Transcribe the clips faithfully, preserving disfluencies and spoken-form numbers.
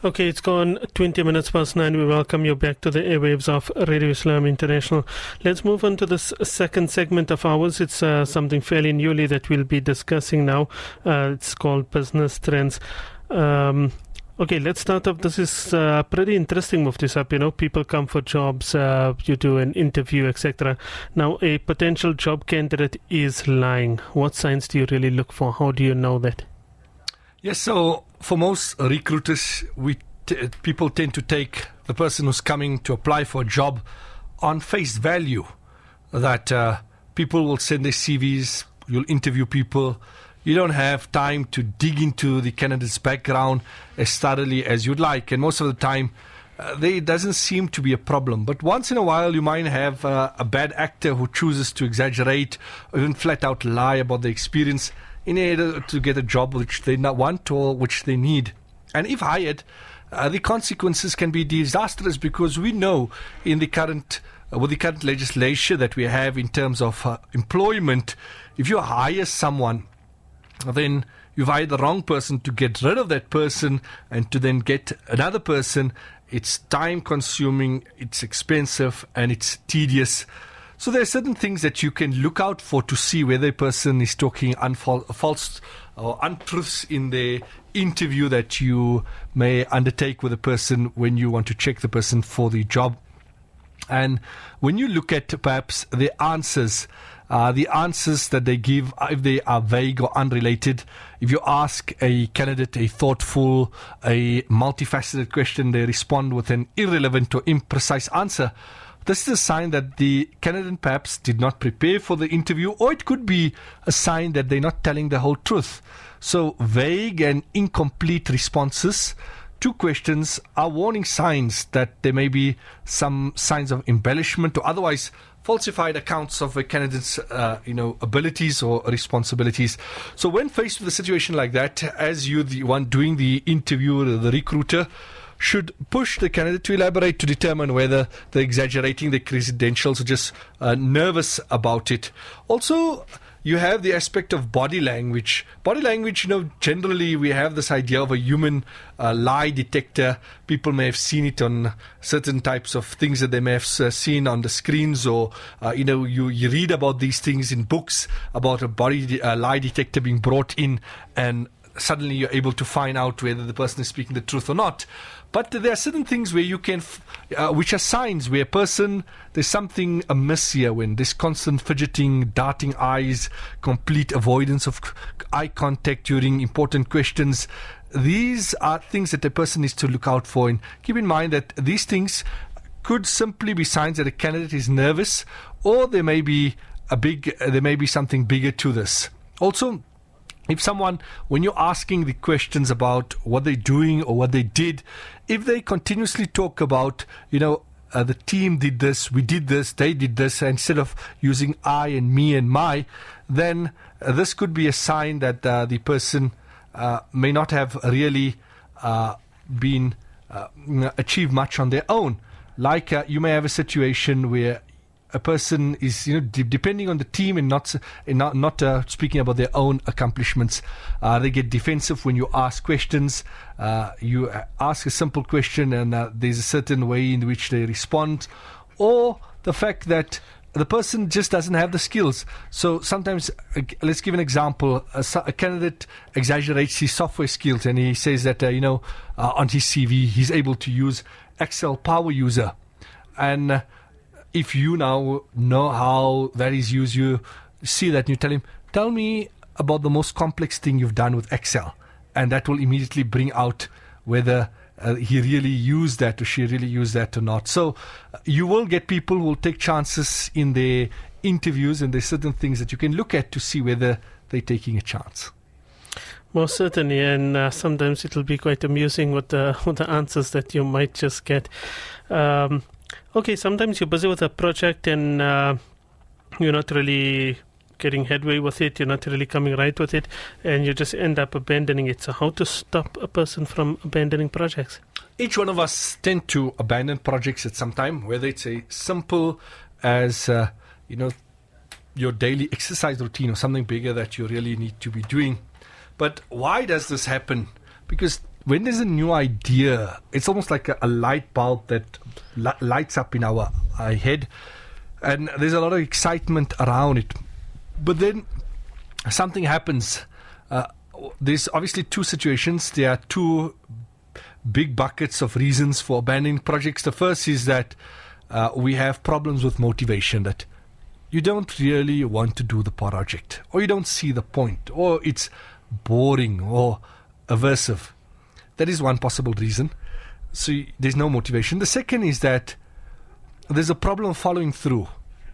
Okay, it's gone twenty minutes past nine. We welcome you back to the airwaves of Radio Islam International. Let's move on to this second segment of ours. It's uh, something fairly newly that we'll be discussing now. Uh, it's called Business Trends. Um, okay, let's start off. This is uh, pretty interesting, Mufti Sahib. You know, people come for jobs, uh, you do an interview, et cetera. Now, a potential job candidate is lying. What signs do you really look for? How do you know that? Yes, so for most recruiters, we t- people tend to take the person who's coming to apply for a job on face value. That uh, people will send their C Vs, you'll interview people. You don't have time to dig into the candidate's background as thoroughly as you'd like. And most of the time, uh, there doesn't seem to be a problem. But once in a while, you might have uh, a bad actor who chooses to exaggerate or even flat out lie about the experience in order to get a job which they not want or which they need. And if hired, uh, the consequences can be disastrous, because we know in the current, uh, with the current legislation that we have in terms of uh, employment, if you hire someone, then you've hired the wrong person. To get rid of that person and to then get another person, it's time consuming, it's expensive, and it's tedious. So there are certain things that you can look out for to see whether a person is talking unfal- false or untruths in the interview that you may undertake with a person when you want to check the person for the job. And when you look at perhaps the answers, uh, the answers that they give, if they are vague or unrelated, if you ask a candidate a thoughtful, a multifaceted question, they respond with an irrelevant or imprecise answer, this is a sign that the candidate perhaps did not prepare for the interview, or it could be a sign that they're not telling the whole truth. So vague and incomplete responses to questions are warning signs that there may be some signs of embellishment or otherwise falsified accounts of a candidate's uh, you know, abilities or responsibilities. So when faced with a situation like that, as you, the one doing the interview, the recruiter should push the candidate to elaborate to determine whether they're exaggerating their credentials or just uh, nervous about it. Also, you have the aspect of body language. Body language, you know, generally we have this idea of a human uh, lie detector. People may have seen it on certain types of things that they may have uh, seen on the screens, or, uh, you know, you, you read about these things in books about a body de- uh, lie detector being brought in, and suddenly you're able to find out whether the person is speaking the truth or not. But there are certain things where you can, f- uh, which are signs where a person, there's something amiss here, when there's constant fidgeting, darting eyes, complete avoidance of c- eye contact during important questions. These are things that a person needs to look out for. And keep in mind that these things could simply be signs that a candidate is nervous, or there may be a big, uh, there may be something bigger to this. Also, if someone, when you're asking the questions about what they're doing or what they did, if they continuously talk about, you know, uh, the team did this, we did this, they did this, instead of using I and me and my, then uh, this could be a sign that uh, the person uh, may not have really uh, been uh, achieved much on their own. Like uh, you may have a situation where a person is, you know, de- depending on the team and not and not, not uh, speaking about their own accomplishments. Uh, they get defensive when you ask questions. Uh, you ask a simple question and uh, there's a certain way in which they respond, or the fact that the person just doesn't have the skills. So sometimes, uh, let's give an example. A, a candidate exaggerates his software skills, and he says that, uh, you know, uh, on his C V, he's able to use Excel Power User. And uh, if you now know how that is used, you see that and you tell him, tell me about the most complex thing you've done with Excel. And that will immediately bring out whether uh, he really used that or she really used that or not. So uh, you will get people who will take chances in their interviews, and there's certain things that you can look at to see whether they're taking a chance. Most certainly, and uh, sometimes it'll be quite amusing with the, with the answers that you might just get. Um, okay, sometimes you're busy with a project and uh, you're not really getting headway with it, you're not really coming right with it, and you just end up abandoning it. So how to stop a person from abandoning projects? Each one of us tend to abandon projects at some time, whether it's a simple as, uh, you know, your daily exercise routine or something bigger that you really need to be doing. But why does this happen? Because when there's a new idea, it's almost like a, a light bulb that li- lights up in our, our head, and there's a lot of excitement around it. But then something happens. Uh, there's obviously two situations. There are two big buckets of reasons for abandoning projects. The first is that uh, we have problems with motivation, that you don't really want to do the project, or you don't see the point, or it's boring or aversive. That is one possible reason. So y- there's no motivation. The second is that there's a problem following through.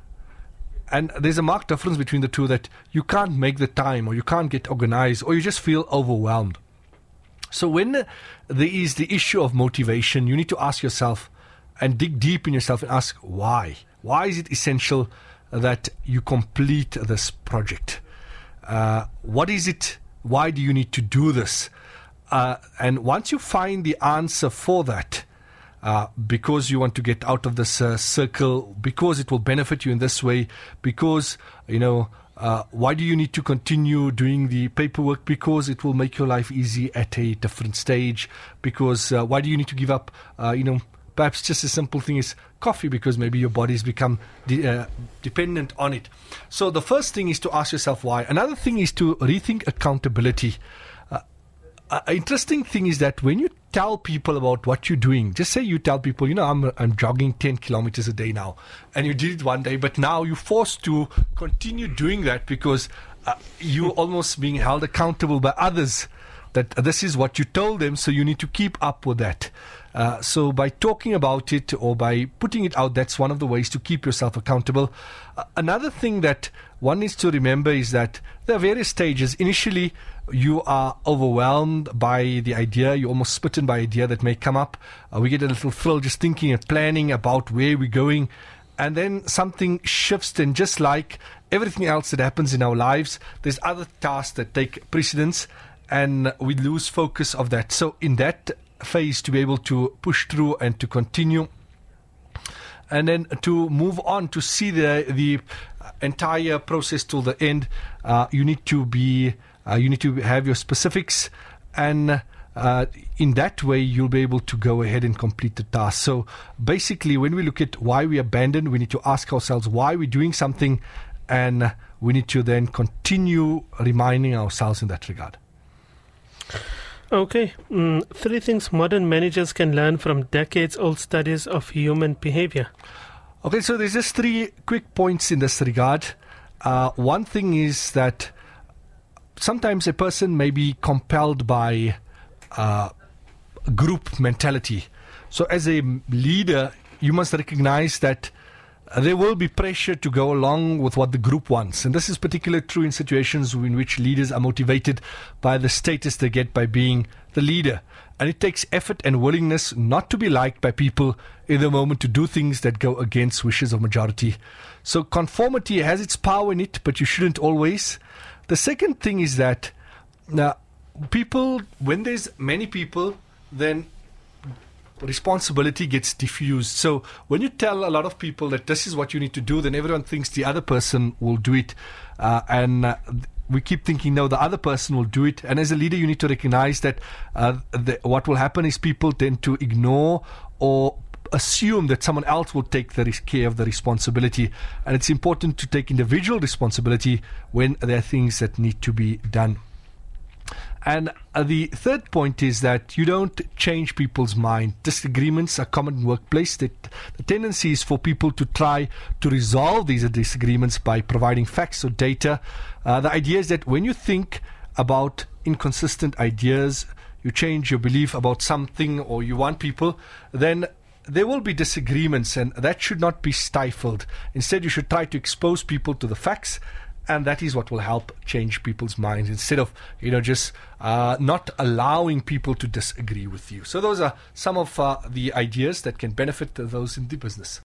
And there's a marked difference between the two, that you can't make the time, or you can't get organized, or you just feel overwhelmed. So when uh, there is the issue of motivation, you need to ask yourself and dig deep in yourself and ask why. Why is it essential that you complete this project? Uh, what is it? Why do you need to do this? Uh, and once you find the answer for that, uh, because you want to get out of this uh, circle, because it will benefit you in this way, because, you know, uh, why do you need to continue doing the paperwork? Because it will make your life easy at a different stage. Because uh, why do you need to give up, uh, you know, perhaps just a simple thing is coffee, because maybe your body's become de- uh, dependent on it. So the first thing is to ask yourself why. Another thing is to rethink accountability. An interesting thing is that when you tell people about what you're doing, just say you tell people, you know, I'm I'm jogging ten kilometers a day now, and you did it one day, but now you're forced to continue doing that because uh, you're almost being held accountable by others, that this is what you told them, so you need to keep up with that. Uh, so by talking about it or by putting it out, that's one of the ways to keep yourself accountable. Uh, another thing that one needs to remember is that there are various stages. Initially, you are overwhelmed by the idea, you're almost smitten by idea that may come up. Uh, we get a little thrill just thinking and planning about where we're going. And then something shifts, and just like everything else that happens in our lives, there's other tasks that take precedence, and we lose focus of that. So in that phase, to be able to push through and to continue, and then to move on to see the the entire process till the end, uh, you need to be uh, you need to have your specifics, and uh, in that way you'll be able to go ahead and complete the task. So basically, when we look at why we abandon, we need to ask ourselves why we're doing something, and we need to then continue reminding ourselves in that regard. Okay, mm, three things modern managers can learn from decades-old studies of human behavior. Okay, so there's just three quick points in this regard. Uh, one thing is that sometimes a person may be compelled by uh, group mentality. So as a leader, you must recognize that there will be pressure to go along with what the group wants. And this is particularly true in situations in which leaders are motivated by the status they get by being the leader. And it takes effort and willingness not to be liked by people in the moment to do things that go against wishes of majority. So conformity has its power in it, but you shouldn't always. The second thing is that now, people, when there's many people, then responsibility gets diffused. So when you tell a lot of people that this is what you need to do, then everyone thinks the other person will do it. Uh, and uh, we keep thinking, no, the other person will do it. And as a leader, you need to recognize that uh, the, what will happen is people tend to ignore or assume that someone else will take the care of the responsibility. And it's important to take individual responsibility when there are things that need to be done. And uh, the third point is that you don't change people's mind. Disagreements are common in workplace. The, the tendency is for people to try to resolve these disagreements by providing facts or data. Uh, the idea is that when you think about inconsistent ideas, you change your belief about something, or you want people, then there will be disagreements, and that should not be stifled. Instead, you should try to expose people to the facts, and that is what will help change people's minds, instead of, you know, just uh, not allowing people to disagree with you. So those are some of uh, the ideas that can benefit those in the business.